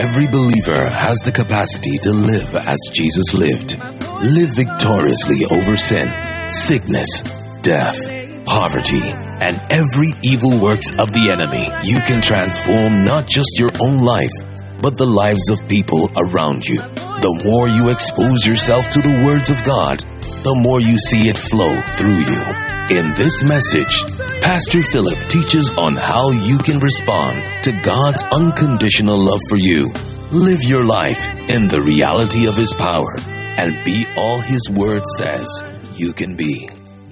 Every believer has the capacity to live as Jesus lived. Live victoriously over sin, sickness, death, poverty, and every evil works of the enemy. You can transform not just your own life, but the lives of people around you. The more you expose yourself to the words of God, the more you see it flow through you. In this message, Pastor Philip teaches on how you can respond to God's unconditional love for you. Live your life in the reality of His power and be all His word says you can be.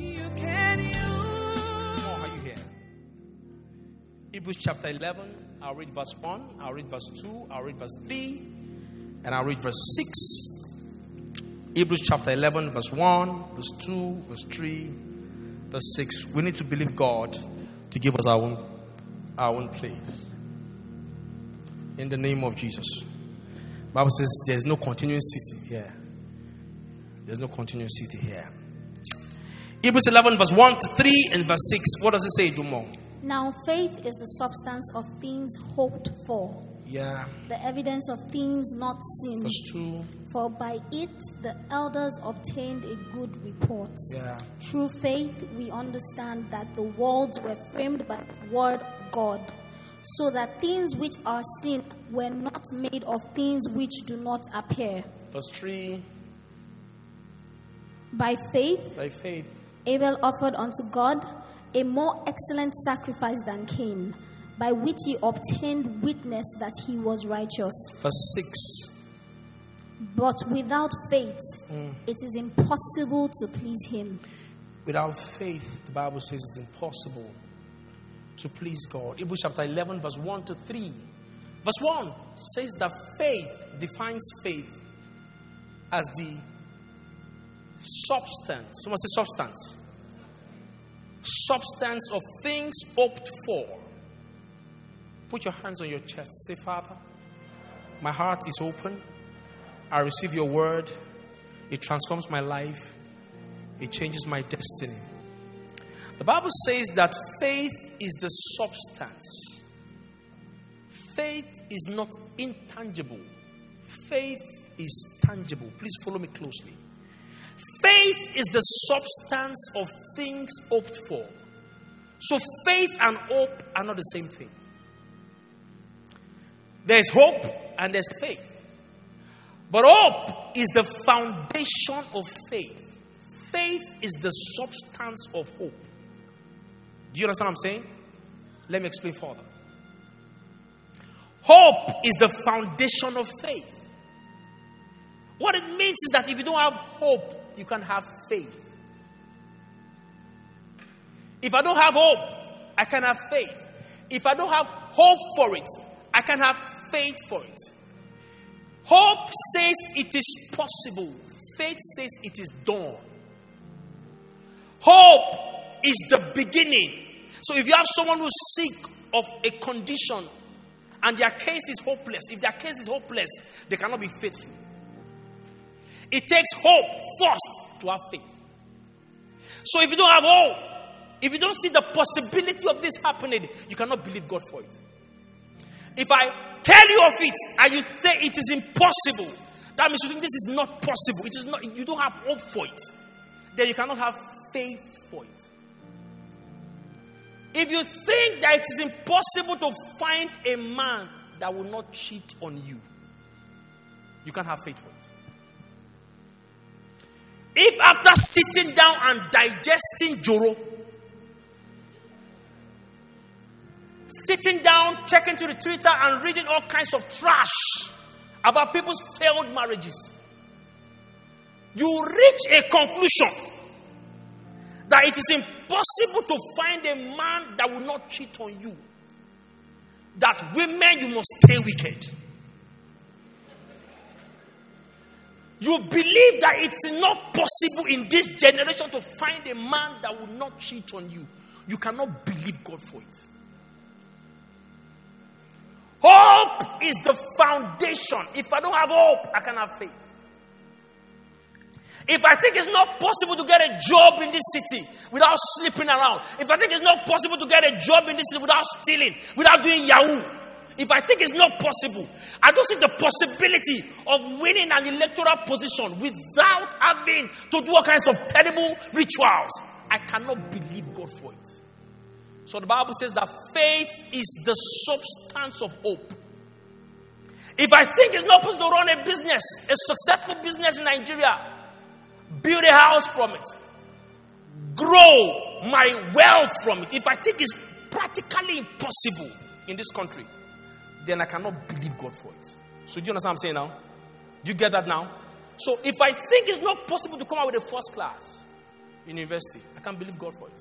Hebrews chapter 11, I'll read verse 1, I'll read verse 2, I'll read verse 3, and I'll read verse 6. Hebrews chapter 11, verse 1, verse 2, verse 3, verse 6. We need to believe God to give us our own place. In the name of Jesus. The Bible says there's no continuing city here. There's no continuing city here. Hebrews 11, verse 1 to 3 and verse 6. What does it say, Dumo? Now faith is the substance of things hoped for. Yeah. The evidence of things not seen. Verse 2. For by it the elders obtained a good report. Yeah. Through faith we understand that the worlds were framed by the word of God, so that things which are seen were not made of things which do not appear. Verse 3. By faith Abel offered unto God a more excellent sacrifice than Cain, by which he obtained witness that he was righteous. Verse 6. But without faith, it is impossible to please Him. Without faith, the Bible says it's impossible to please God. Hebrews chapter 11, verse 1 to 3. Verse 1 says that faith defines faith as the substance. Someone say substance. Substance of things hoped for. Put your hands on your chest. Say, Father, my heart is open. I receive your word. It transforms my life. It changes my destiny. The Bible says that faith is the substance. Faith is not intangible. Faith is tangible. Please follow me closely. Faith is the substance of things hoped for. So faith and hope are not the same thing. There's hope and there's faith. But hope is the foundation of faith. Faith is the substance of hope. Do you understand what I'm saying? Let me explain further. Hope is the foundation of faith. What it means is that if you don't have hope, you can have faith. If I don't have hope, I can have faith. If I don't have hope for it, I can have faith for it. Hope says it is possible. Faith says it is done. Hope is the beginning. So if you have someone who's sick of a condition and their case is hopeless, if their case is hopeless, they cannot be faithful. It takes hope first to have faith. So if you don't have hope, if you don't see the possibility of this happening, you cannot believe God for it. If I tell you of it and you say it is impossible, that means you think this is not possible. It is not. You don't have hope for it. Then you cannot have faith for it. If you think that it is impossible to find a man that will not cheat on you, you can't have faith for it. If after sitting down and digesting Joro, sitting down, checking to the Twitter and reading all kinds of trash about people's failed marriages, you reach a conclusion that it is impossible to find a man that will not cheat on you, that women, you must stay wicked. You believe that it's not possible in this generation to find a man that will not cheat on you. You cannot believe God for it. Hope is the foundation. If I don't have hope, I can't have faith. If I think it's not possible to get a job in this city without sleeping around, if I think it's not possible to get a job in this city without stealing, without doing Yahoo, if I think it's not possible, I don't see the possibility of winning an electoral position without having to do all kinds of terrible rituals, I cannot believe God for it. So the Bible says that faith is the substance of hope. If I think it's not possible to run a business, a successful business in Nigeria, build a house from it, grow my wealth from it, if I think it's practically impossible in this country, then I cannot believe God for it. So do you understand what I'm saying now? Do you get that now? So if I think it's not possible to come out with a first class in university, I can't believe God for it.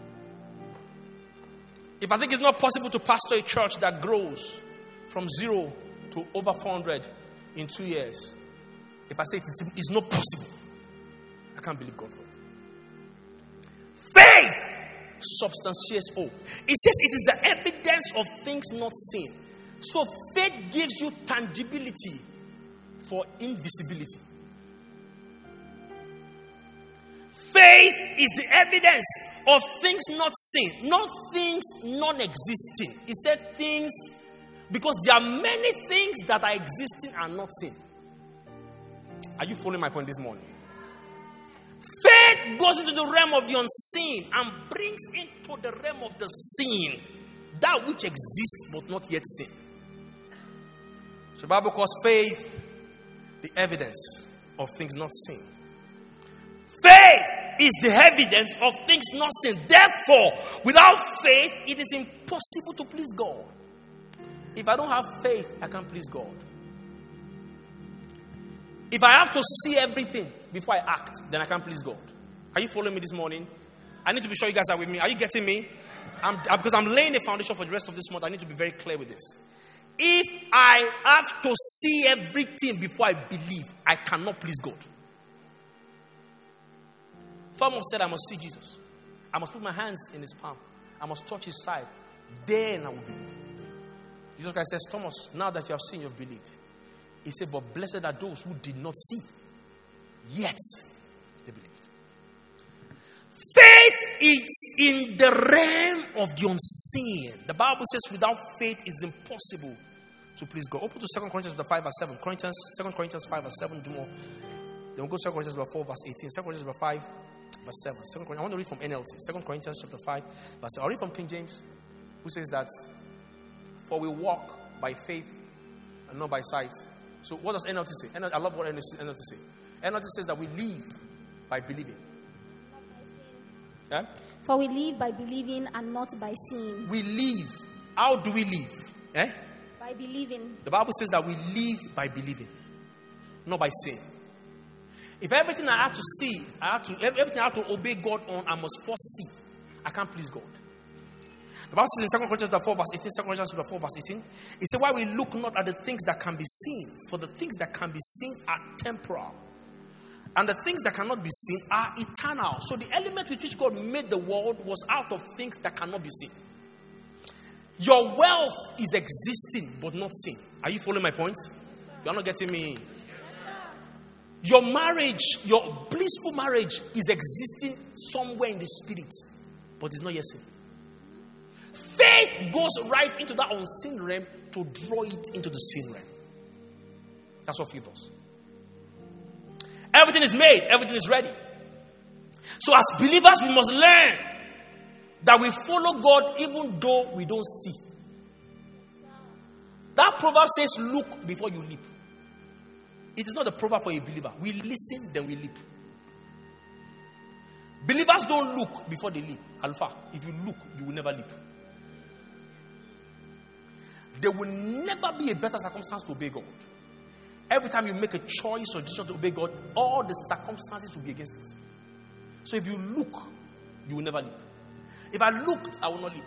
If I think it's not possible to pastor a church that grows from 0 to over 400 in 2 years, if I say it's not possible, I can't believe God for it. Faith substantiates hope. It says it is the evidence of things not seen. So faith gives you tangibility for invisibility. Faith is the evidence of things not seen, not things non-existing. He said things because there are many things that are existing and not seen. Are you following my point this morning? Faith goes into the realm of the unseen and brings into the realm of the seen that which exists but not yet seen. So the Bible calls faith the evidence of things not seen. Faith is the evidence of things not seen. Therefore, without faith, it is impossible to please God. If I don't have faith, I can't please God. If I have to see everything before I act, then I can't please God. Are you following me this morning? I need to be sure you guys are with me. Are you getting me? Because I'm laying the foundation for the rest of this month. I need to be very clear with this. If I have to see everything before I believe, I cannot please God. Thomas said, I must see Jesus. I must put my hands in his palm. I must touch his side. Then I will believe. Jesus Christ says, Thomas, now that you have seen, you have believed. He said, but blessed are those who did not see, yet they believed. Faith is in the realm of the unseen. The Bible says, without faith, it's impossible to please God. Open to 2 Corinthians 5 verse 7. 2 Corinthians 5 verse 7. Do more. Then we'll go to 2 Corinthians 4 verse 18. 2 Corinthians 5 verse 7. I want to read from NLT. 2 Corinthians chapter 5 verse 7. I'll read from King James, who says that, for we walk by faith and not by sight. So what does NLT say? I love what NLT say. NLT says that we live by believing. Yeah? For we live by believing and not by seeing. We live. How do we live? Eh? By believing. The Bible says that we live by believing, not by seeing. If everything I have to see, everything I have to obey God on, I must first see. I can't please God. The Bible says in 2 Corinthians 4 verse 18, 2 Corinthians 4 verse 18, it says, why we look not at the things that can be seen, for the things that can be seen are temporal, and the things that cannot be seen are eternal. So the element with which God made the world was out of things that cannot be seen. Your wealth is existing but not seen. Are you following my point? You're not getting me. Your marriage, your blissful marriage is existing somewhere in the spirit, but it's not yet seen. Faith goes right into that unseen realm to draw it into the seen realm. That's what faith does. Everything is made, everything is ready. So as believers, we must learn that we follow God even though we don't see. That proverb says, look before you leap. It is not a proverb for a believer. We listen, then we leap. Believers don't look before they leap. Alpha, if you look, you will never leap. There will never be a better circumstance to obey God. Every time you make a choice or decision to obey God, all the circumstances will be against it. So if you look, you will never leap. If I looked, I will not leap.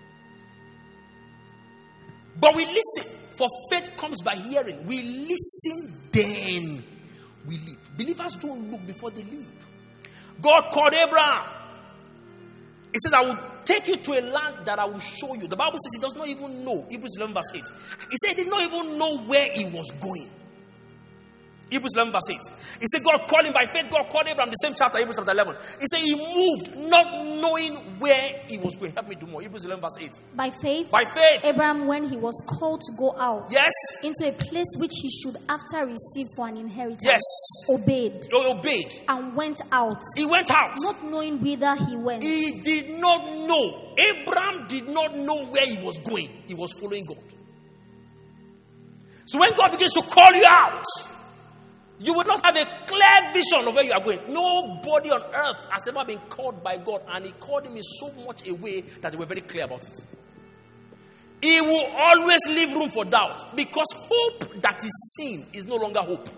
But we listen, for faith comes by hearing. We listen, then we leap. Believers don't look before they leap. God called Abraham. He says, I will take you to a land that I will show you. The Bible says he does not even know. Hebrews 11 verse 8. He said he did not even know where he was going. Hebrews 11 verse 8. He said God called him by faith. God called Abraham, the same chapter, Hebrews chapter 11. He said he moved not knowing where he was going. Help me do more. Hebrews 11 verse 8. By faith, Abraham, when he was called to go out into a place which he should after receive for an inheritance, obeyed. And went out. He went out. Not knowing whither he went. He did not know. Abraham did not know where he was going. He was following God. So when God begins to call you out, you will not have a clear vision of where you are going. Nobody on earth has ever been called by God, and he called him in so much a way that they were very clear about it. He will always leave room for doubt, because hope that is seen is no longer hope.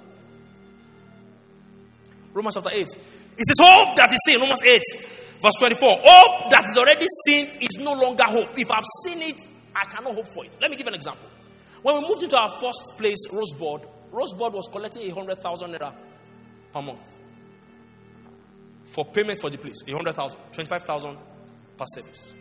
Romans chapter 8. It says hope that is seen. Romans 8 verse 24. Hope that is already seen is no longer hope. If I've seen it, I cannot hope for it. Let me give an example. When we moved into our first place, Rosebud was collecting 100,000 naira per month for payment for the place. 100,000, 25,000 per service.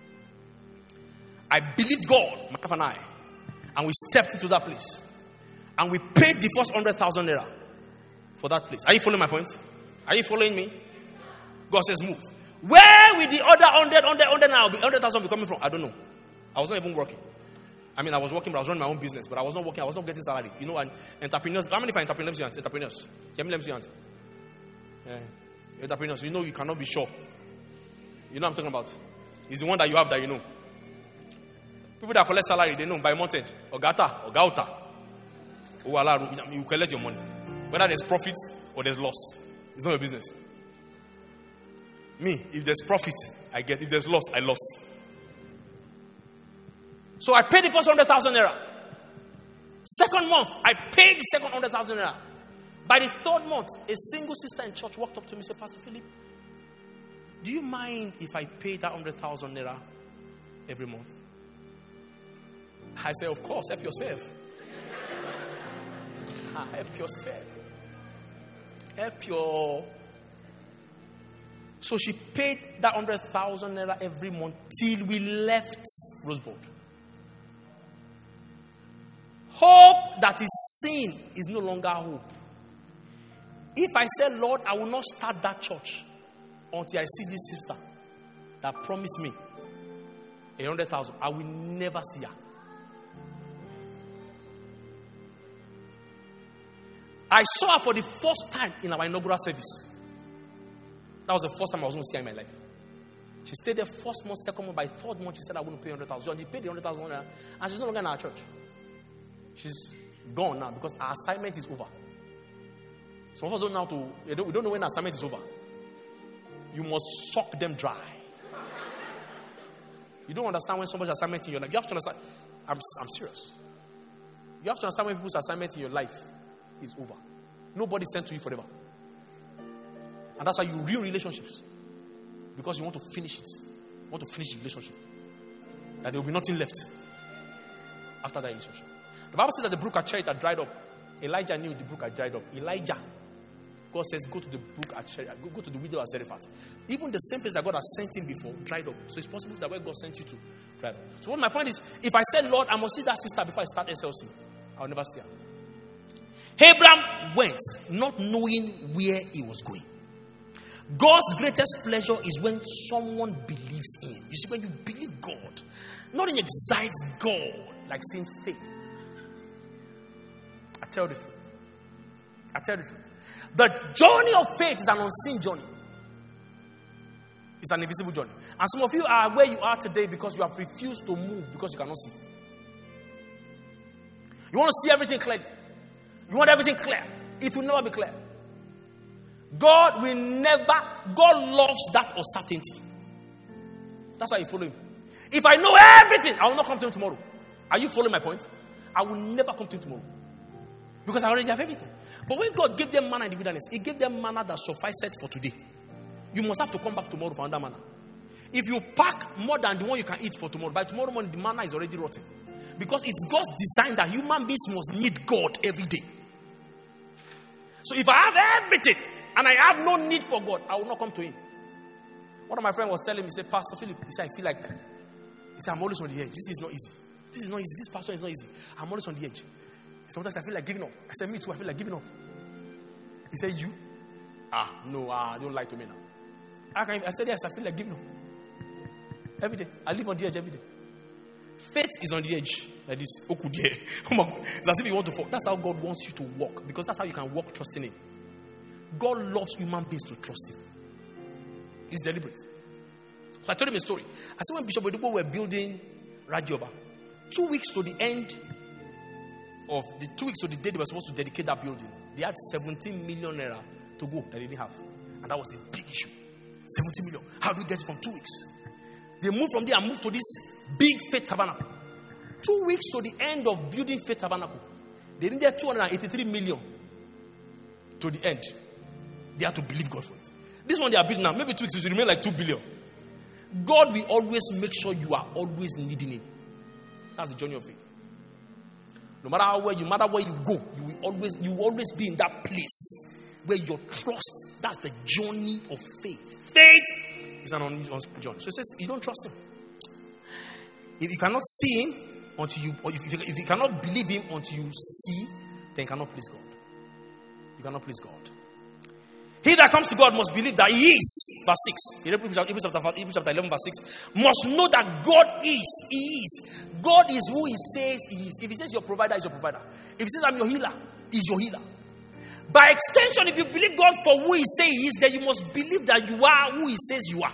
I believed God, my wife and I, and we stepped into that place, and we paid the first 100,000 naira for that place. Are you following my point? Are you following me? God says move. Where will the other 100 now be? 100,000 be coming from? I don't know. I was not even working. I mean, I was working, but I was running my own business, but I was not working. I was not getting salary. You know, and entrepreneurs. How many for entrepreneurs? Entrepreneurs. Yeah. Entrepreneurs. You know, you cannot be sure. You know what I'm talking about? It's the one that you have that you know. People that collect salary, they know by month end. Or gata, or gauta. You collect your money. Whether there's profit or there's loss. It's not your business. Me, if there's profit, I get. If there's loss, I lost. So I paid the first 100,000 naira. Second month, I paid the second 100,000 naira. By the third month, a single sister in church walked up to me and said, Pastor Philip, do you mind if I pay that 100,000 naira every month? I said, of course, help yourself. Help yourself. Help your... So she paid that 100,000 naira every month till we left Rosebud. Hope that is seen is no longer hope. If I say, Lord, I will not start that church until I see this sister that promised me 100,000, I will never see her. I saw her for the first time in our inaugural service. That was the first time I was going to see her in my life. She stayed there first month, second month. By third month, she said, I want to pay 100,000. She paid the 100,000 and she's no longer in our church. She's gone now because our assignment is over. Some of us don't know how to, we don't know when our assignment is over. You must suck them dry. You don't understand when somebody's assignment in your life. You have to understand. I'm serious. You have to understand when people's assignment in your life is over. Nobody's sent to you forever. And that's why you ruin relationships. Because you want to finish it. You want to finish the relationship. That there will be nothing left after that relationship. The Bible says that the brook at Cherith had dried up. Elijah knew the brook had dried up. Elijah, God says, go to the brook at Cherith. Go to the widow at Zarephath. Even the same place that God has sent him before dried up. So it's possible that where God sent you to dried up. So what my point is, if I said, Lord, I must see that sister before I start SLC, I'll never see her. Abraham went, not knowing where he was going. God's greatest pleasure is when someone believes in. You see, when you believe God, nothing excites God like seeing faith. I tell the truth. The journey of faith is an unseen journey. It's an invisible journey. And some of you are where you are today because you have refused to move because you cannot see. You want to see everything clearly. You want everything clear. It will never be clear. God loves that uncertainty. That's why you follow him. If I know everything, I will not come to him tomorrow. Are you following my point? I will never come to him tomorrow. Because I already have everything. But when God gave them manna in the wilderness, he gave them manna that sufficed for today. You must have to come back tomorrow for another manna. If you pack more than the one you can eat for tomorrow, by tomorrow morning the manna is already rotten. Because it's God's design that human beings must need God every day. So if I have everything and I have no need for God, I will not come to him. One of my friends was telling me, he said, Pastor Philip, he said, I feel like, he said, I'm always on the edge. This is not easy. This pastor is not easy. I'm always on the edge. Sometimes I feel like giving up. I said, me too, I feel like giving up. He said, you? No, don't lie to me now. I said, yes, I feel like giving up. Every day. I live on the edge every day. Faith is on the edge. Like this. It's as if you want to fall. That's how God wants you to walk. Because that's how you can walk trusting Him. God loves human beings to trust Him. It's deliberate. So I told him a story. I said when Bishop Oyedepo were building Radioba, 2 weeks to the end of the 2 weeks to the day they were supposed to dedicate that building, they had 17 million naira to go that they didn't have. And that was a big issue. 70 million. How do we get it from 2 weeks? They moved from there and moved to this big Faith Tabernacle. 2 weeks to the end of building Faith Tabernacle, they needed 283 million to the end. They had to believe God for it. This one they are building now, maybe 2 weeks, it will remain like 2 billion. God will always make sure you are always needing Him. That's the journey of faith. No matter where you go, you will always be in that place where your trust, that's the journey of faith. Faith is an unusual journey. So it says you don't trust Him. If you cannot see Him until you, or if you cannot believe Him until you see, then you cannot please God. You cannot please God. He that comes to God must believe that He is, verse 6. Hebrews chapter 11, verse 6. Must know that God is, He is. God is who He says He is. If He says your provider, is your provider. If He says I'm your healer, He's your healer. By extension, if you believe God for who He says He is, then you must believe that you are who He says you are.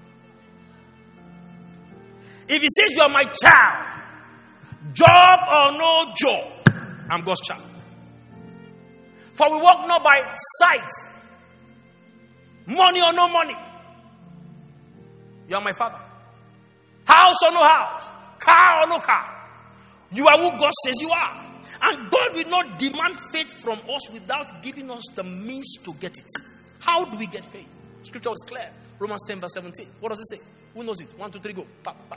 If He says you are my child, job or no job, I'm God's child. For we walk not by sight, money or no money. You are my Father. House or no house, car or no car. You are who God says you are. And God will not demand faith from us without giving us the means to get it. How do we get faith? Scripture is clear. Romans 10 verse 17. What does it say? Who knows it? 1, 2, 3, go.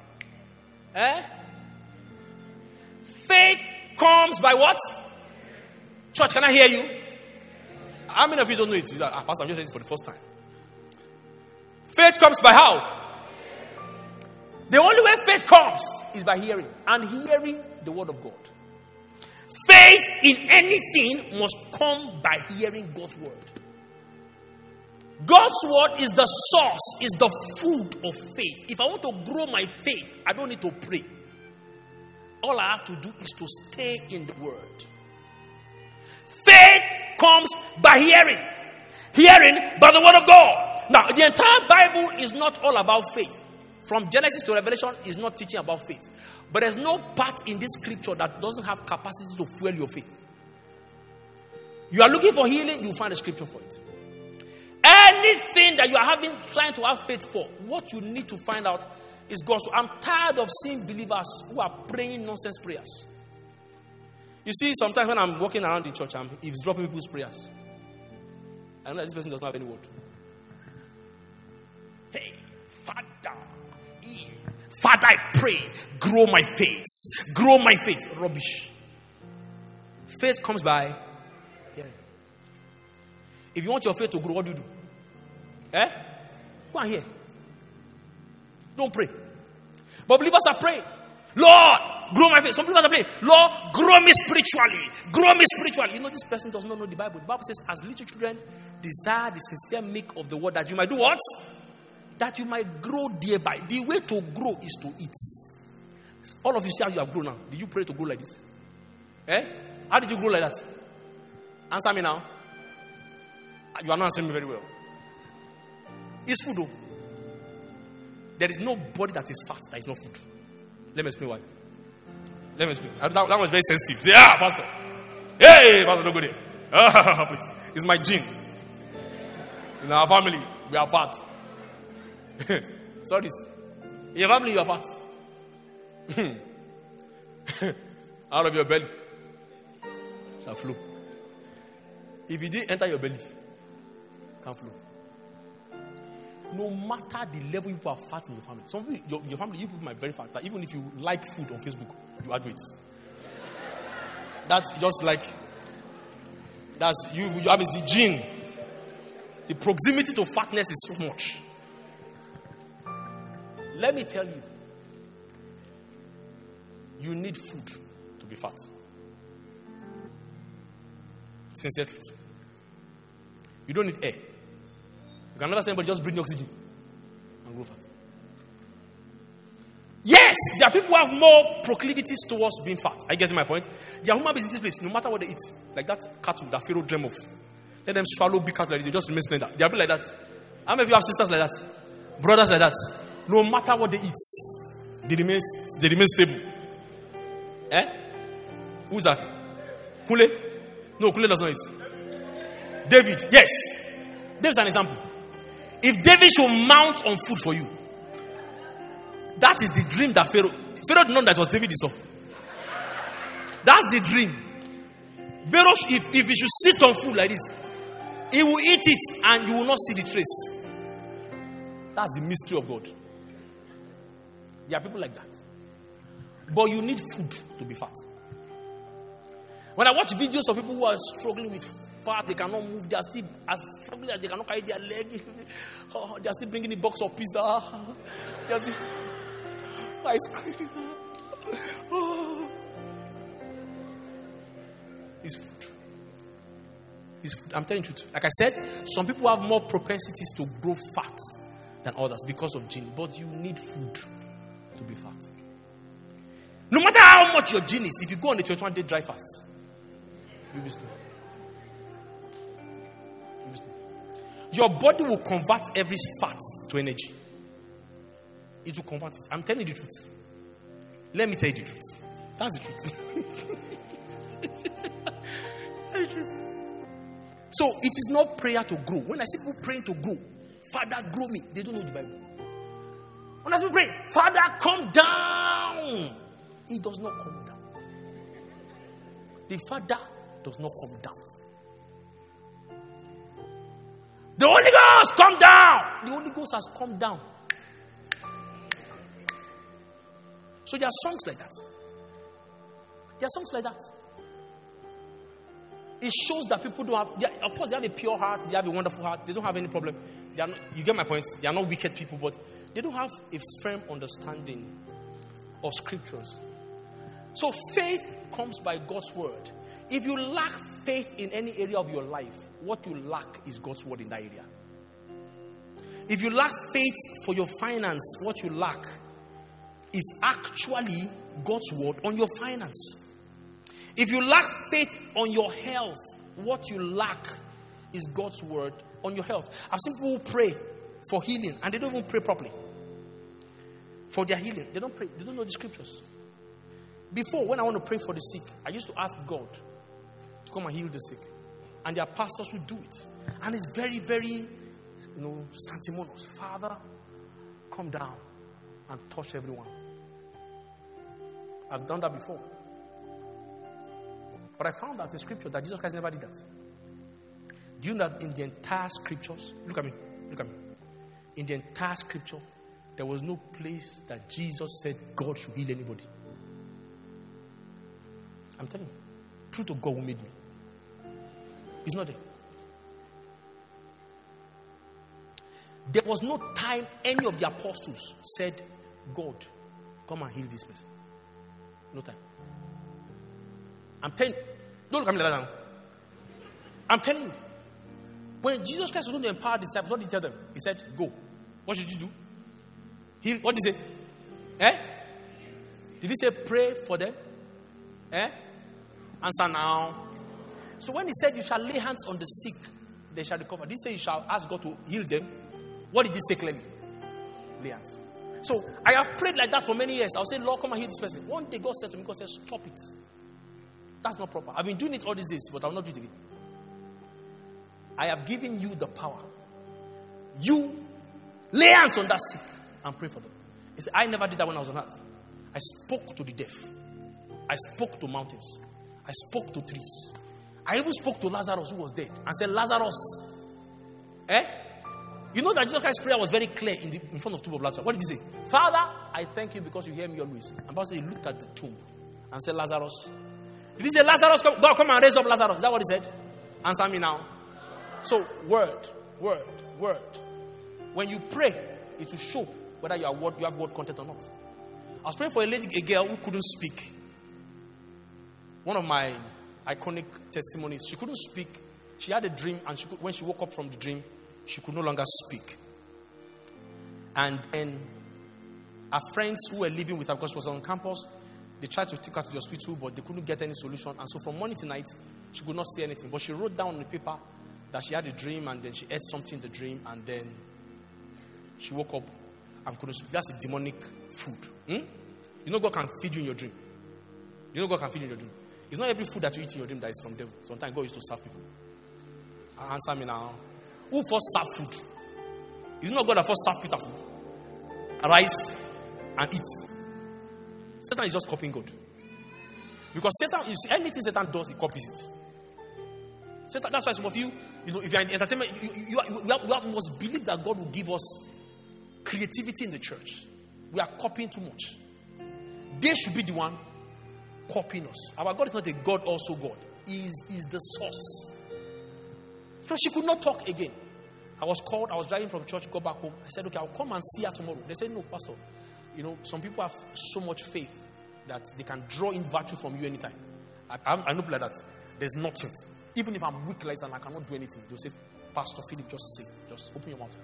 Faith comes by what? Church, can I hear you? How many of you don't know it? Pastor, I'm just saying it for the first time. Faith comes by how? The only way faith comes is by hearing. And hearing the word of God. Faith in anything must come by hearing God's word. God's word is the source, is the food of faith. If I want to grow my faith, I don't need to pray. All I have to do is to stay in the word. Faith comes by hearing. Hearing by the word of God. Now, the entire Bible is not all about faith. From Genesis to Revelation is not teaching about faith. But there's no part in this scripture that doesn't have capacity to fuel your faith. You are looking for healing, you find a scripture for it. Anything that you are trying to have faith for, what you need to find out is God's. I'm tired of seeing believers who are praying nonsense prayers. You see, sometimes when I'm walking around the church, I'm eavesdropping people's prayers. I know that this person does not have any word. Hey, Father, I pray, grow my faith. Grow my faith. Rubbish. Faith comes by hearing. If you want your faith to grow, what do? Go and hear. Don't pray. But believers are praying. Lord, grow my faith. Some believers are praying. Lord, grow me spiritually. Grow me spiritually. You know, this person does not know the Bible. The Bible says, as little children, desire the sincere milk of the word, that you might do what? That you might grow thereby. The way to grow is to eat. All of you see how you have grown now. Did you pray to grow like this? How did you grow like that? Answer me now. You are not answering me very well. It's food though. There is no body that is fat that is not food. Let me explain why. Let me explain. That was very sensitive. Yeah, Pastor. Hey, Pastor, don't go there. Please. It's my gene. In our family, we are fat. Sorry. In your family, you are fat. Out of your belly shall flow. If it didn't enter your belly, it can't flow. No matter the level you people are fat in your family. Some people, your family, you people might be very fat. That even if you like food on Facebook, you add weight. That's just like, that's you have is the gene. The proximity to fatness is so much. Let me tell you, you need food to be fat. Sincere truth. You don't need air. You can never say anybody just bring the oxygen and grow fat. Yes, there are people who have more proclivities towards being fat. Are you getting my point? There are human beings in this place, no matter what they eat, like that cattle that Pharaoh dreamed of. Let them swallow big cattle like this, they just remain slender. There are people like that. How many of you have sisters like that? Brothers like that? No matter what they eat, they remain stable. Who's that? Kule? No, Kule does not eat. David, yes. David's an example. If David should mount on food for you, that is the dream that Pharaoh did not know that it was David he saw. That's the dream. Pharaoh, if he should sit on food like this, he will eat it and you will not see the trace. That's the mystery of God. There are people like that. But you need food to be fat. When I watch videos of people who are struggling with fat, they cannot move, they are still as struggling as they cannot carry their leg. Oh, they are still bringing a box of pizza. They are still ice cream. Oh. It's food. It's food. I'm telling you the truth. Like I said, some people have more propensities to grow fat than others because of gene. But you need food to be fat. No matter how much your gene is, if you go on the 21-day dry fast, you'll be still. Your body will convert every fat to energy. It will convert it. I'm telling you the truth. Let me tell you the truth. That's the truth. That's the truth. So it is not prayer to grow. When I see people praying to grow, Father, grow me, they don't know the Bible. When I see people praying, Father, come down, He does not come down. The Father does not come down. The Holy Ghost, come down. The Holy Ghost has come down. So there are songs like that. There are songs like that. It shows that people don't have, of course, they have a pure heart, they have a wonderful heart, they don't have any problem. They are not, you get my point? They are not wicked people, but they don't have a firm understanding of scriptures. So faith comes by God's word. If you lack faith in any area of your life, what you lack is God's word in that area. If you lack faith for your finance, what you lack is actually God's word on your finance. If you lack faith on your health, what you lack is God's word on your health. I've seen people who pray for healing and they don't even pray properly. For their healing, they don't pray. They don't know the scriptures. Before, when I want to pray for the sick, I used to ask God to come and heal the sick. And there are pastors who do it. And it's very, very, sanctimonious. Father, come down and touch everyone. I've done that before. But I found out in scripture that Jesus Christ never did that. Do you know that in the entire scriptures, look at me. In the entire scripture, there was no place that Jesus said God should heal anybody. I'm telling you, truth of God who made me. It's not there. There was no time any of the apostles said, God, come and heal this person. No time. I'm telling you. Don't look at me like that now. I'm telling you. When Jesus Christ was going to empower the disciples, what did he tell them? He said, go. What should you do? Heal. What did he say? Did he say pray for them? Answer now. So when he said you shall lay hands on the sick, they shall recover. Did he say you shall ask God to heal them? What did he say clearly? Lay hands. So I have prayed like that for many years. I'll say, Lord, come and heal this person. One day God said to me, God said, stop it. That's not proper. I've been doing it all these days, but I will not do it again. I have given you the power. You lay hands on that sick and pray for them. He said, I never did that when I was on earth. I spoke to the deaf. I spoke to mountains. I spoke to trees. I even spoke to Lazarus who was dead and said, Lazarus. You know that Jesus Christ's prayer was very clear in front of the tomb of Lazarus. What did he say? Father, I thank you because you hear me always. And Pastor, he looked at the tomb and said, Lazarus. Did he say, Lazarus, God, come and raise up Lazarus? Is that what he said? Answer me now. So, word. When you pray, it will show whether you have word content or not. I was praying for a girl who couldn't speak. One of my iconic testimonies. She couldn't speak. she had a dream, and when she woke up from the dream, she could no longer speak. And then her friends who were living with her, because she was on campus, they tried to take her to the hospital, but they couldn't get any solution. And so from morning to night, she could not see anything. But she wrote down on the paper that she had a dream, and then she ate something in the dream, and then she woke up and couldn't speak. That's a demonic food. You know God can feed you in your dream. You know God can feed you in your dream. It's not every food that you eat in your dream that is from devil. Sometimes God used to serve people. Answer me now. Who first served food? It's not God that first served Peter food. Arise and eat. Satan is just copying God. Because Satan, anything Satan does, he copies it. Satan, that's why some of you, if you're in entertainment, you must believe that God will give us creativity in the church. We are copying too much. They should be the one copying us. Our God is not a God also God. He is the source. So she could not talk again. I was called. I was driving from church, go back home. I said, okay, I'll come and see her tomorrow. They said, no, Pastor. Some people have so much faith that they can draw in virtue from you anytime. I know people like that. There's nothing. Even if I'm weak like that and I cannot do anything, they'll say, Pastor Philip, just say. Just open your mouth.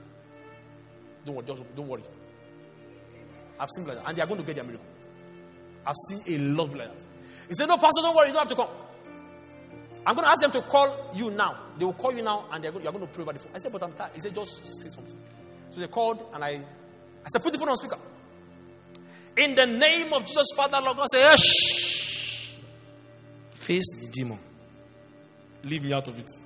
Don't worry. I've seen like that. And they are going to get their miracle. I've seen a lot like that. He said, no, Pastor, don't worry. You don't have to come. I'm going to ask them to call you now. They will call you now and you're going to pray over the phone. I said, but I'm tired. He said, just say something. So they called and I said, put the phone on speaker. In the name of Jesus, Father, Lord God, say, shh. Face the demon. Leave me out of it.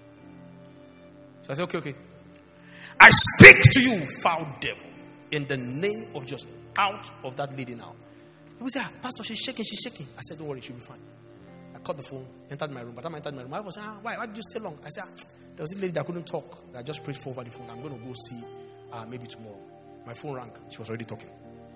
So I said, okay. I speak to you, foul devil, in the name of Jesus. Out of that lady now. People say, Pastor, she's shaking. I said, don't worry, she'll be fine. I cut the phone, entered my room. By the time I entered my room, I was saying, why did you stay long? I said, there was a lady that couldn't talk. That I just prayed for over the phone. I'm going to go see maybe tomorrow. My phone rang. She was already talking.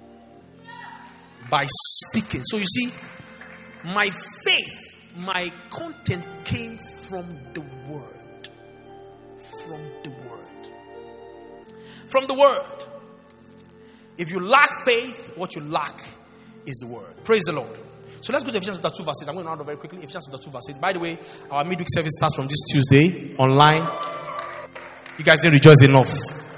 By speaking. So you see, my faith, my content came from the word. From the word. From the word. If you lack faith, what you lack is the word. Praise the Lord. So let's go to Ephesians chapter 2 verse 8. I'm going to round up very quickly. Ephesians chapter 2 verse 8. By the way, our midweek service starts from this Tuesday online. You guys didn't rejoice enough.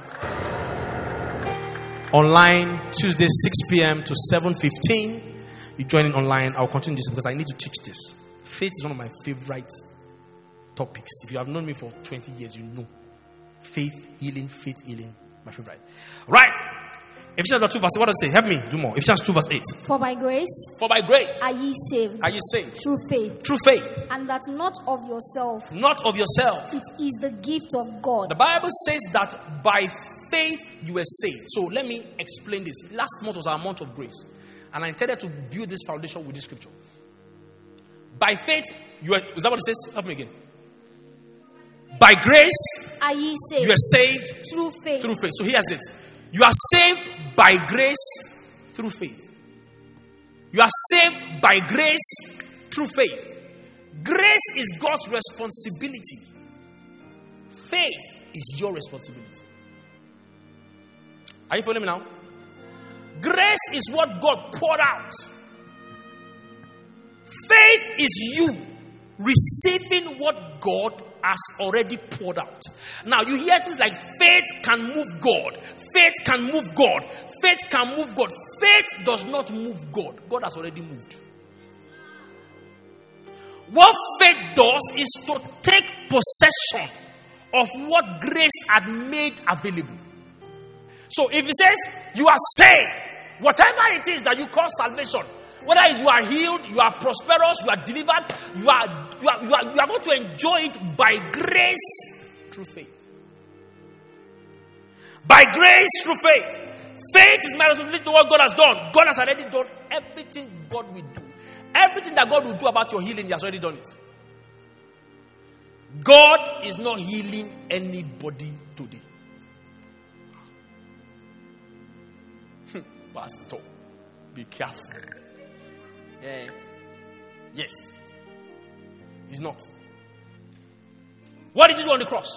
Online Tuesday 6 p.m. to 7:15. You join in online. I'll continue this because I need to teach this. Faith is one of my favorite topics. If you have known me for 20 years, you know. Faith healing, my favorite. Right. Ephesians 2 verse 8. What does it say? Help me do more. Ephesians 2 verse 8. For by grace are ye saved. Through faith. And that not of yourself. It is the gift of God. The Bible says that by faith you were saved. So let me explain this. Last month was our month of grace. And I intended to build this foundation with this scripture. By faith you were. Is that what it says? Help me again. By grace are ye saved. You are saved through faith. So here's it. You are saved by grace through faith. You are saved by grace through faith. Grace is God's responsibility. Faith is your responsibility. Are you following me now? Grace is what God poured out. Faith is you receiving what God has already poured out. Now you hear things like faith can move God. Faith can move God. Faith can move God. Faith does not move God. God has already moved. What faith does is to take possession of what grace had made available. So if it says you are saved, whatever it is that you call salvation, whether you are healed, you are prosperous, you are delivered, you are going to enjoy it by grace through faith. By grace through faith. Faith is my responsibility to what God has done. God has already done everything God will do. Everything that God will do about your healing, He has already done it. God is not healing anybody today. Pastor, be careful. Yes. He's not. What did He do on the cross?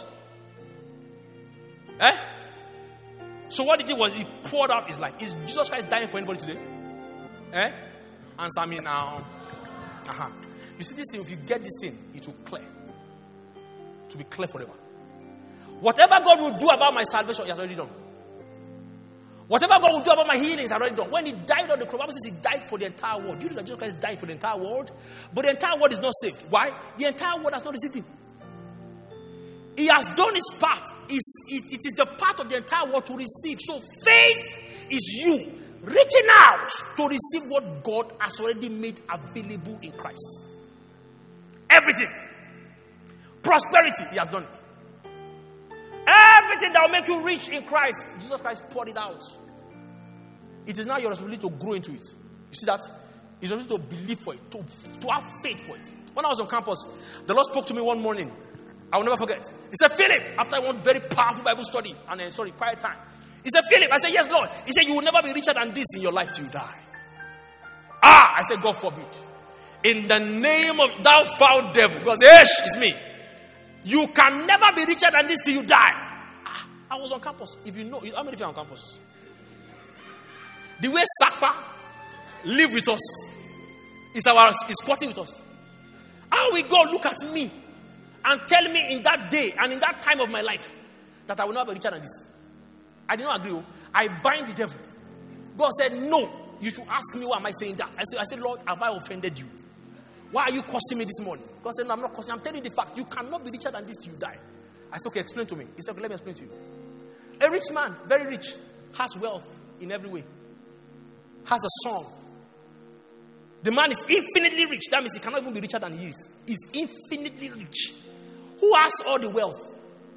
So what He did was He poured out His life. Is Jesus Christ dying for anybody today? Answer me now. You see this thing, if you get this thing, it will clear. to be clear forever. Whatever God will do about my salvation, He has already done. Whatever God will do about my healing, He has already done. When He died on the cross, the Bible says He died for the entire world. Do you know that Jesus Christ died for the entire world? But the entire world is not saved. Why? The entire world has not received Him. He has done His part. It is the part of the entire world to receive. So faith is you reaching out to receive what God has already made available in Christ. Everything. Prosperity, He has done it. Everything that will make you rich in Christ, Jesus Christ poured it out. It is now your responsibility to grow into it. You see that? It's your responsibility to believe for it, to have faith for it. When I was on campus, the Lord spoke to me one morning. I will never forget. He said, Philip, after one very powerful Bible study, and quiet time. He said, Philip, I said, yes, Lord. He said, you will never be richer than this in your life till you die. I said, God forbid. In the name of thou foul devil, because it's me. You can never be richer than this till you die. I was on campus. If you know, how many of you are on campus? The way Sakpa live with us is squatting with us. How will God look at me and tell me in that day and in that time of my life that I will not be richer than this? I did not agree. I bind the devil. God said, no, you should ask me why am I saying that. I said, Lord, have I offended you? Why are you cursing me this morning? God said, no, I'm not cursing. I'm telling you the fact. You cannot be richer than this till you die. I said, okay, explain to me. He said, okay, let me explain to you. A rich man, very rich, has wealth in every way. Has a son. The man is infinitely rich. That means he cannot even be richer than he is. He's infinitely rich. Who has all the wealth?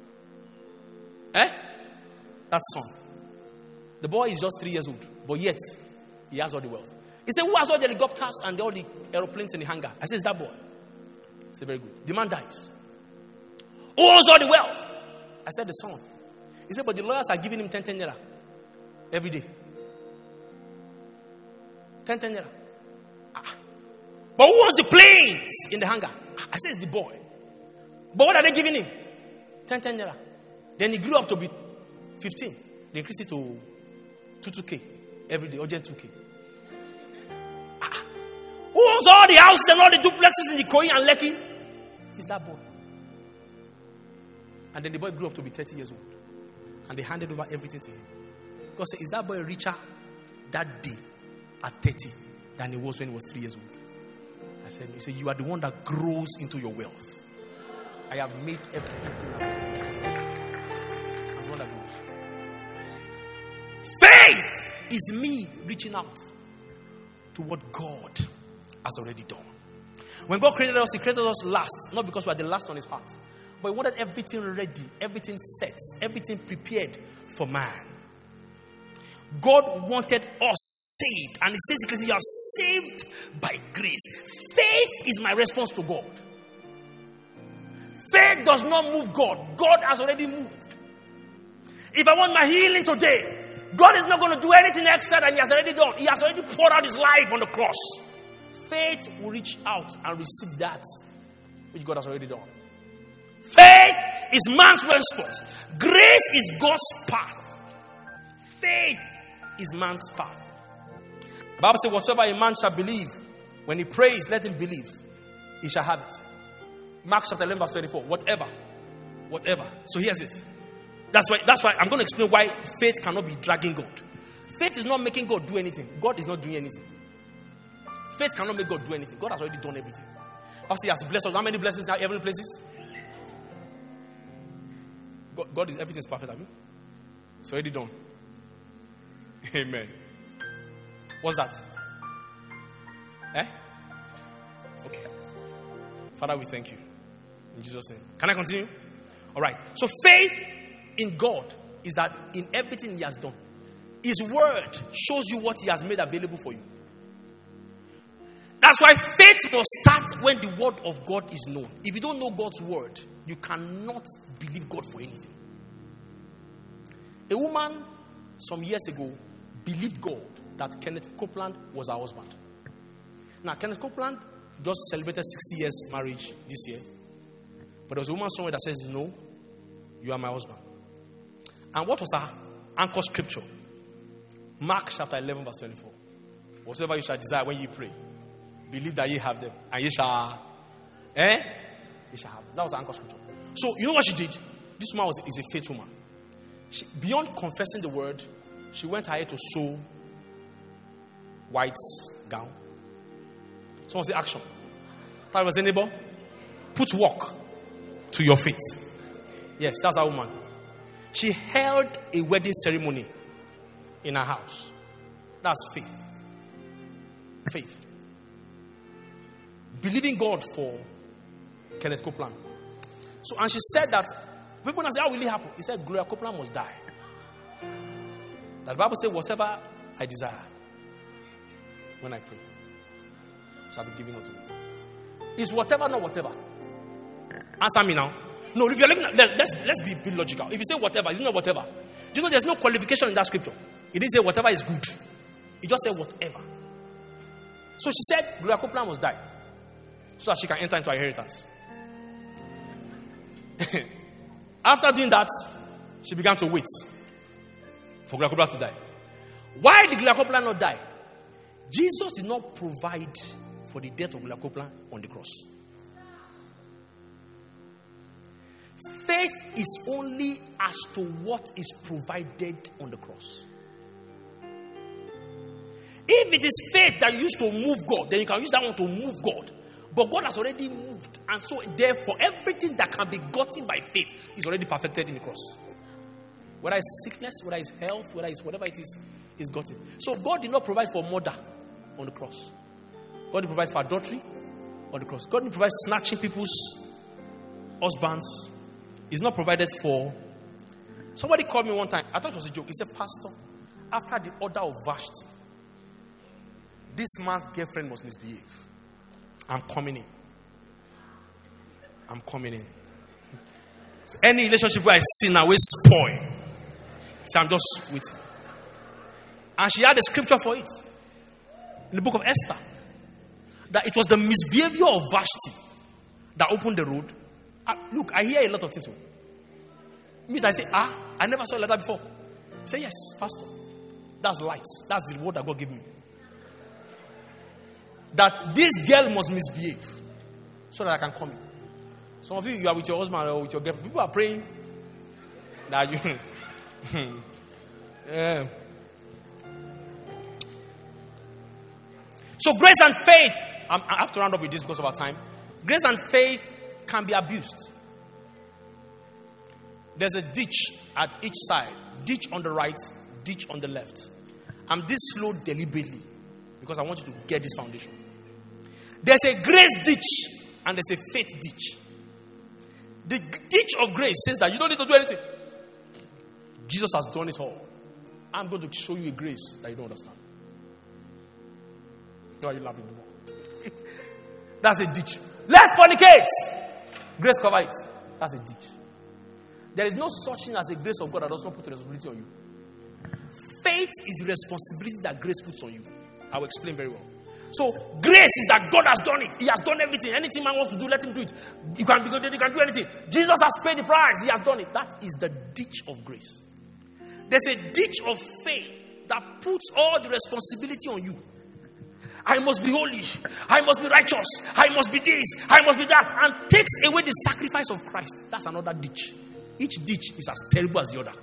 That son. The boy is just 3 years old, but yet he has all the wealth. He said, who has all the helicopters and all the aeroplanes in the hangar? I said, it's that boy. He said, very good. The man dies. Who owns all the wealth? I said, the son. He said, but the lawyers are giving him 10 naira every day. 10 naira. But who owns the planes in the hangar? I said, it's the boy. But what are they giving him? 10 naira. Then he grew up to be 15. They increased it to 2K every day, urgent 2K. Who owns all the houses and all the duplexes in the Ikoyi and Lekki? It's that boy. And then the boy grew up to be 30 years old. And they handed over everything to him. God said, is that boy richer that day at 30 than he was when he was 3 years old? I said, he said, you are the one that grows into your wealth. I have made everything available. I'm the one that grows. Faith is me reaching out to what God has already done. When God created us, He created us last, not because we are the last on His heart, but He wanted everything ready, everything set, everything prepared for man. God wanted us saved, and He says, you are saved by grace. Faith is my response to God. Faith does not move God. God has already moved. If I want my healing today, God is not going to do anything extra than He has already done. He has already poured out His life on the cross. Faith will reach out and receive that which God has already done. Faith is man's response. Grace is God's path. Faith is man's path. The Bible says, whatsoever a man shall believe, when he prays, let him believe. He shall have it. Mark chapter 11 verse 24. Whatever. So here's it. That's why I'm going to explain why faith cannot be dragging God. Faith is not making God do anything. God is not doing anything. Faith cannot make God do anything. God has already done everything. Pastor, He has blessed us. How many blessings now? Heavenly places? God is, everything is perfect. I mean, it's already done. Amen. What's that? Okay. Father, we thank you. In Jesus' name. Can I continue? All right. So faith in God is that in everything He has done, His word shows you what He has made available for you. That's why faith must start when the word of God is known. If you don't know God's word, you cannot believe God for anything. A woman some years ago believed God that Kenneth Copeland was her husband. Now, Kenneth Copeland just celebrated 60 years marriage this year. But there was a woman somewhere that says, no, you are my husband. And what was her anchor scripture? Mark chapter 11 verse 24. Whatsoever you shall desire when you pray, believe that ye have them, and ye shall. You shall have. That was the anchor scripture. So, you know what she did? This woman is a faith woman. Beyond confessing the word, she went ahead to sew white gown. Someone say action. That was a neighbor. Put work to your faith. Yes, that's a woman. She held a wedding ceremony in her house. That's faith. Faith. Believing God for Kenneth Copeland. So, and she said that, people say, how will it happen? He said, Gloria Copeland must die. That the Bible says, whatever I desire, when I pray, shall be given unto me. Is whatever, not whatever? Answer me now. No, if you're looking at, let's be logical. If you say whatever, it's not whatever. Do you know there's no qualification in that scripture? It didn't say whatever is good. It just said whatever. So she said, Gloria Copeland must die so that she can enter into her inheritance. After doing that, she began to wait for Gloria Copeland to die. Why did Gloria Copeland not die? Jesus did not provide for the death of Gloria Copeland on the cross. Faith is only as to what is provided on the cross. If it is faith that you use to move God, then you can use that one to move God. But God has already moved. And so therefore, everything that can be gotten by faith is already perfected in the cross. Whether it's sickness, whether it's health, whether it's whatever it is gotten. So God did not provide for murder on the cross. God didn't provide for adultery on the cross. God didn't provide snatching people's husbands. It's not provided for. Somebody called me one time. I thought it was a joke. He said, Pastor, after the order of Vashti, this man's girlfriend must misbehave. I'm coming in. I'm coming in. So any relationship where I see now will spoil. So I'm just waiting. And she had a scripture for it. In the book of Esther. That it was the misbehavior of Vashti that opened the road. Look, I hear a lot of things. Me, I say, I never saw it like that before. Say, yes, Pastor. That's light. That's the word that God gave me. That this girl must misbehave so that I can come in. Some of you are with your husband or with your girlfriend. People are praying that you. Yeah. So grace and faith. I have to round up with this because of our time. Grace and faith can be abused. There's a ditch at each side. Ditch on the right, ditch on the left. I'm this slow deliberately because I want you to get this foundation. There's a grace ditch and there's a faith ditch. The ditch of grace says that you don't need to do anything. Jesus has done it all. I'm going to show you a grace that you don't understand. Why are you laughing? That's a ditch. Let's fornicate. Grace cover it. That's a ditch. There is no such thing as a grace of God that does not put a responsibility on you. Faith is the responsibility that grace puts on you. I will explain very well. So grace is that God has done it. He has done everything. Anything man wants to do, let him do it. You can do anything. Jesus has paid the price. He has done it. That is the ditch of grace. There's a ditch of faith that puts all the responsibility on you. I must be holy. I must be righteous. I must be this. I must be that. And takes away the sacrifice of Christ. That's another ditch. Each ditch is as terrible as the other.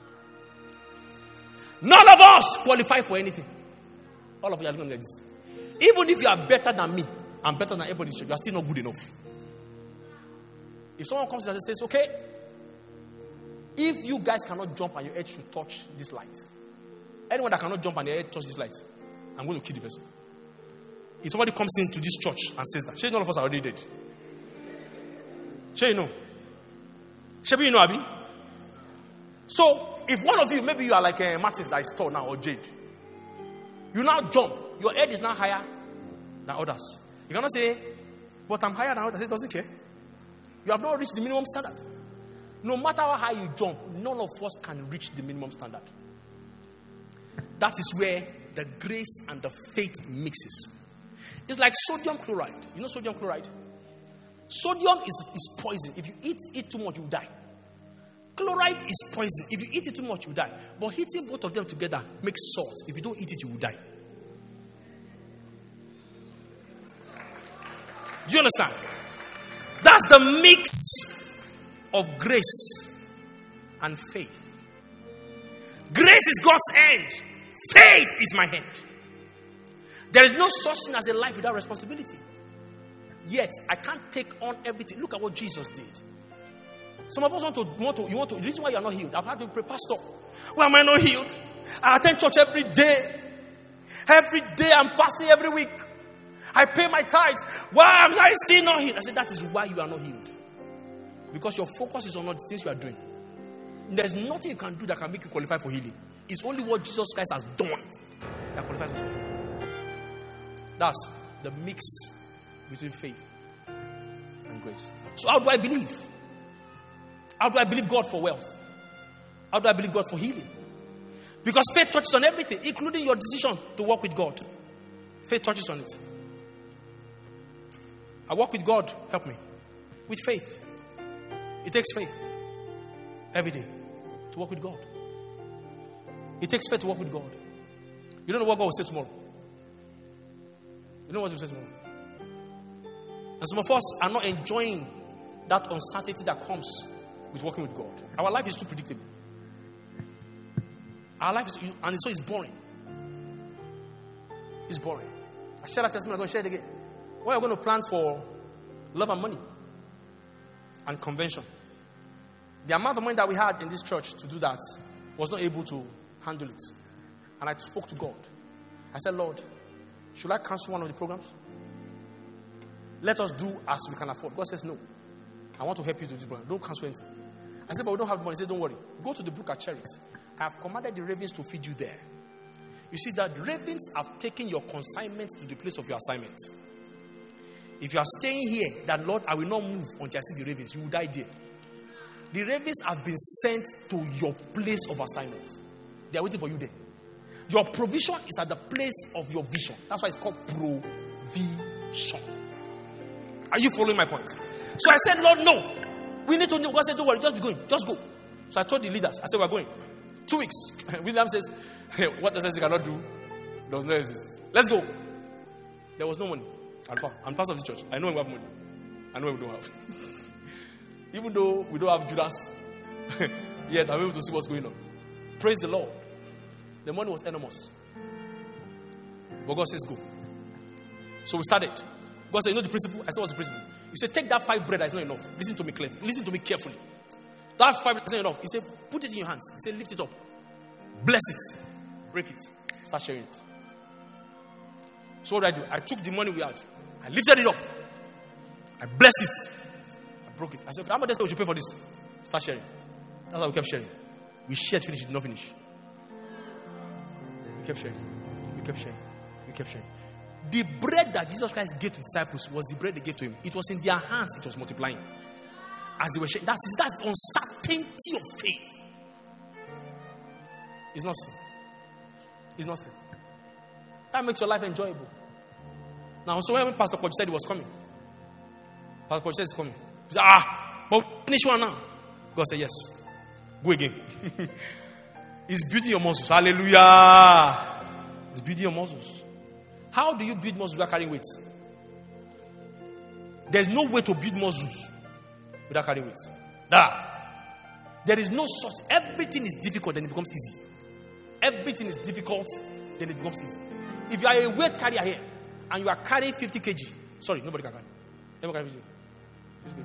None of us qualify for anything. All of you are looking like this. Even if you are better than me, I'm better than everybody, you are still not good enough. If someone comes and says, okay, if you guys cannot jump and your head should touch this light, anyone that cannot jump and their head touch this light, I'm going to kill the person. If somebody comes into this church and says that, none of us are already dead. You know. You know, Abi? So, if one of you, maybe you are like Martins that is tall now, or Jade, you now jump, your head is now higher than others. You cannot say, but I'm higher than others. It doesn't care. You have not reached the minimum standard. No matter how high you jump, none of us can reach the minimum standard. That is where the grace and the faith mixes. It's like sodium chloride. You know sodium chloride? Sodium is poison. If you eat too much, you die. Chloride is poison. If you eat it too much, you die. But eating both of them together makes salt. If you don't eat it, you will die. Do you understand? That's the mix of grace and faith. Grace is God's end. Faith is my hand. There is no such thing as a life without responsibility. Yet, I can't take on everything. Look at what Jesus did. Some of us want to, the reason why you are not healed. I've had to pray, Pastor, why am I not healed? I attend church every day. Every day I'm fasting every week. I pay my tithes. Why am I still not healed? I said, that is why you are not healed. Because your focus is on all the things you are doing. There's nothing you can do that can make you qualify for healing. It's only what Jesus Christ has done that qualifies us for healing. That's the mix between faith and grace. So how do I believe? How do I believe God for wealth? How do I believe God for healing? Because faith touches on everything, including your decision to walk with God. Faith touches on it. I walk with God, help me, with faith. It takes faith every day to walk with God. It takes faith to walk with God. You don't know what God will say tomorrow. You know what He will say tomorrow. And some of us are not enjoying that uncertainty that comes with walking with God. Our life is too predictable. Our life is, and so it's boring. It's boring. I share that testimony, I'm going to share it again. When you're going to plan for love and money and convention, the amount of money that we had in this church to do that was not able to handle it. And I spoke to God. I said, Lord, should I cancel one of the programs? Let us do as we can afford. God says, no. I want to help you to do this program. Don't cancel anything. I said, but we don't have the money. He said, don't worry. Go to the brook at Cherith. I have commanded the ravens to feed you there. You see that ravens have taken your consignment to the place of your assignment. If you are staying here, that Lord, I will not move until I see the ravens. You will die there. The ravens have been sent to your place of assignment. They are waiting for you there. Your provision is at the place of your vision. That's why it's called provision. Are you following my point? So I said, Lord, no. We need to know. God said, don't worry, just be going. Just go. So I told the leaders, I said, we're going. 2 weeks. William says, hey, what the sense you cannot do does not exist. Let's go. There was no money. Alpha, I'm pastor of the church. I know we have money. I know we don't have. Even though we don't have Judas, yet I'm able to see what's going on. Praise the Lord. The money was enormous. But God says, go. So we started. God said, you know the principle? I said, what's the principle? He said, take that 5 bread, that's not enough. Listen to me clearly. Listen to me carefully. That 5 bread is not enough. He said, put it in your hands. He said, lift it up. Bless it. Break it. Start sharing it. So what did I do? I took the money we had. I lifted it up. I blessed it. I broke it. I said, how much we should pay for this? Start sharing. That's how we kept sharing. We shared, finish, it did not finish. We kept sharing. We kept sharing. We kept sharing. The bread that Jesus Christ gave to disciples was the bread they gave to him. It was in their hands. It was multiplying. As they were sharing. That's the uncertainty of faith. It's not sin. It's not sin. That makes your life enjoyable. Now, so when Pastor Koch said he was coming, Pastor Koch said he's coming. He said, but finish one now. God said, yes. Go again. It's building your muscles. Hallelujah. It's building your muscles. How do you build muscles without carrying weight? There's no way to build muscles without carrying weight. There is no such. Everything is difficult, then it becomes easy. Everything is difficult, then it becomes easy. If you are a weight carrier here and you are carrying 50 kg, sorry, nobody can carry. Nobody can carry 50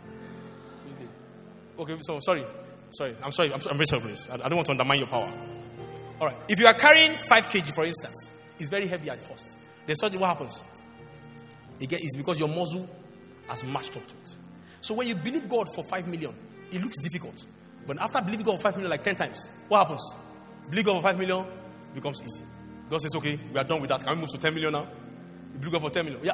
kg. Okay, so sorry. I'm sorry. I'm very sorry for this. I don't want to undermine your power. All right. If you are carrying 5 kg, for instance, it's very heavy at first. Then suddenly what happens? It's because your muscle has matched up to it. So when you believe God for 5 million, it looks difficult. But after believing God for 5 million like 10 times, what happens? Believe God for 5 million becomes easy. God says, okay, we are done with that. Can we move to 10 million now? You believe God for 10 million. Yeah.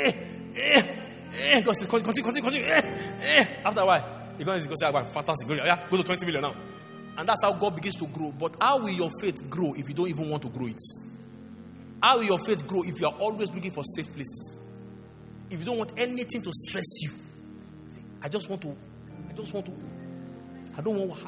God says, continue. After a while, God says, fantastic. Yeah, go to 20 million now. And that's how God begins to grow. But how will your faith grow if you don't even want to grow it? How will your faith grow if you are always looking for safe places? If you don't want anything to stress you. See, I don't want what.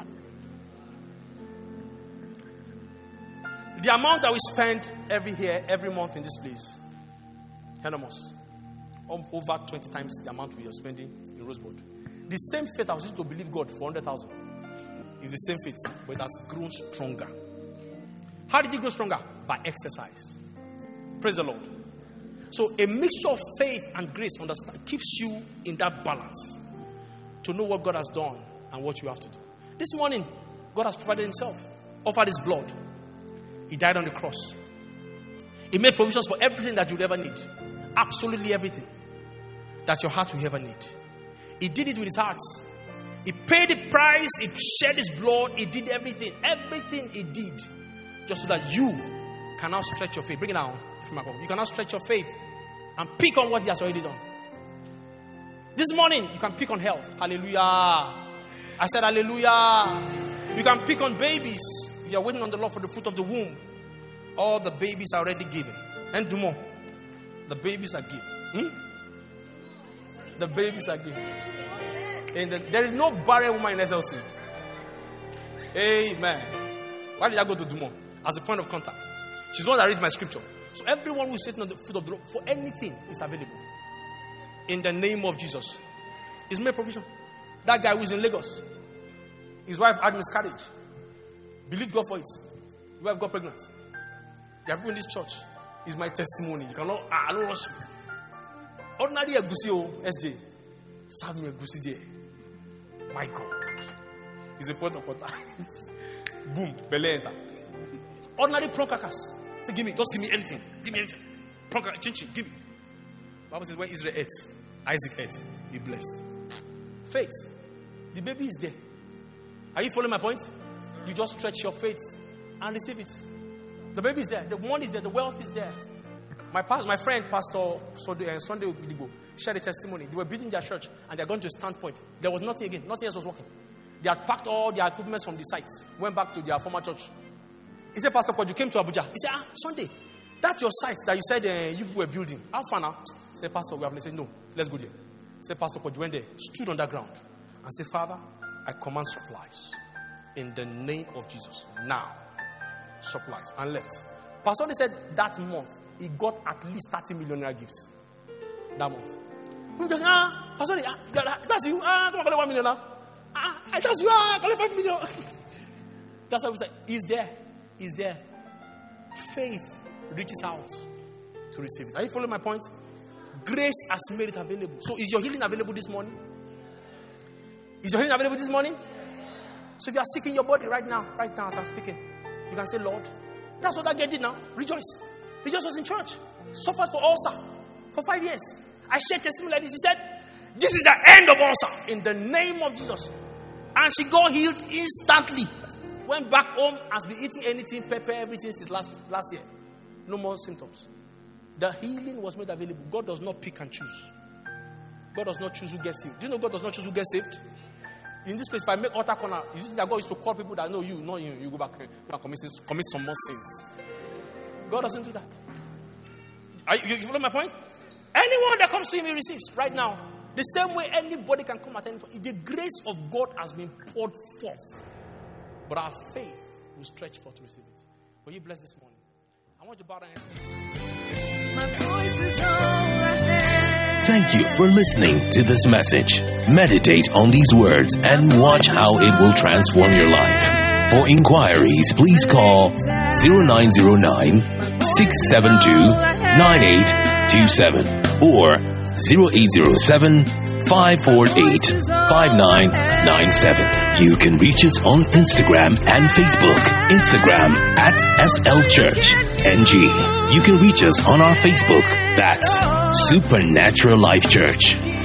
The amount that we spend every month in this place, enormous. Over 20 times the amount we are spending in Rosebud. The same faith I was used to believe God for 100,000 is the same faith, but it has grown stronger. How did it grow stronger? By exercise. Praise the Lord. So a mixture of faith and grace keeps you in that balance to know what God has done and what you have to do. This morning, God has provided himself, offered his blood. He died on the cross. He made provisions for everything that you'll ever need. Absolutely everything that your heart will ever need. He did it with his heart. He paid the price. He shed his blood. He did everything. Everything he did. Just so that you can now stretch your faith. Bring it down. You can now stretch your faith and pick on what he has already done. This morning, you can pick on health. Hallelujah. I said hallelujah. You can pick on babies. If you are waiting on the Lord for the fruit of the womb, all the babies are already given. And do more. The babies are given. The babies are given. And there is no barren woman in SLC. Amen. Why did I go to Dumont? As a point of contact. She's the one that reads my scripture. So everyone who is sitting on the foot of the Lord for anything is available. In the name of Jesus. He's made provision. That guy who is in Lagos, his wife had miscarriage. Believe God for it. His wife got pregnant. There are people in this church. It's my testimony. You cannot, I don't rush you. Ordinary Egusi SJ. Serve me Egusi there. My God. It's a point of contact. Boom. Belly enter. Ordinary prawn crackers. Say, just give me anything. Give me anything. Prawn crackers, chin, give me. The Bible says, when Israel ate, Isaac ate, he blessed. Faith. The baby is there. Are you following my point? You just stretch your faith and receive it. The baby is there. The money is there. The wealth is there. My friend, Pastor Sunday Obidibo, shared a testimony. They were building their church and they are going to a standpoint. There was nothing again. Nothing else was working. They had packed all their equipment from the site. Went back to their former church. He said, Pastor Pod, you came to Abuja. He said, Sunday, that's your site that you said you people were building. How far now? He said, Pastor, we have. He said, no, let's go there. He said, Pastor Pod, you went there, stood on that ground and said, Father, I command supplies in the name of Jesus. Now, supplies. And left. Pastor Sunday said that month, he got at least 30 million naira gifts. That month. He goes, Pastor Sunday, that's you. Come on, 1 million now. That's you. Collect 5 million. That's how we say, he's there. Is there. Faith reaches out to receive it. Are you following my point? Grace has made it available. So is your healing available this morning? Is your healing available this morning? So if you are sick in your body right now as I'm speaking, you can say, Lord, that's what that guy did now. Rejoice. He just was in church. Suffered for ulcer for 5 years. I shared testimony like this. He said, this is the end of ulcer in the name of Jesus. And she got healed instantly. Went back home, has been eating anything, pepper, everything since last year. No more symptoms. The healing was made available. God does not pick and choose. God does not choose who gets saved. Do you know God does not choose who gets saved? In this place, if I make altar corner, you think that God used to call people that know you, not you. You go back and commit some more sins. God doesn't do that. You follow my point? Anyone that comes to him, he receives. Right now, the same way anybody can come at any point. The grace of God has been poured forth. But our faith will stretch forth to receive it. Were you blessed this morning? I want you to bow down and Thank you for listening to this message. Meditate on these words and watch how it will transform your life. For inquiries, please call 0909 672 9827 or 0807 548 5997. You can reach us on Instagram and Facebook. Instagram at SL Church NG. You can reach us on our Facebook. That's Supernatural Life Church.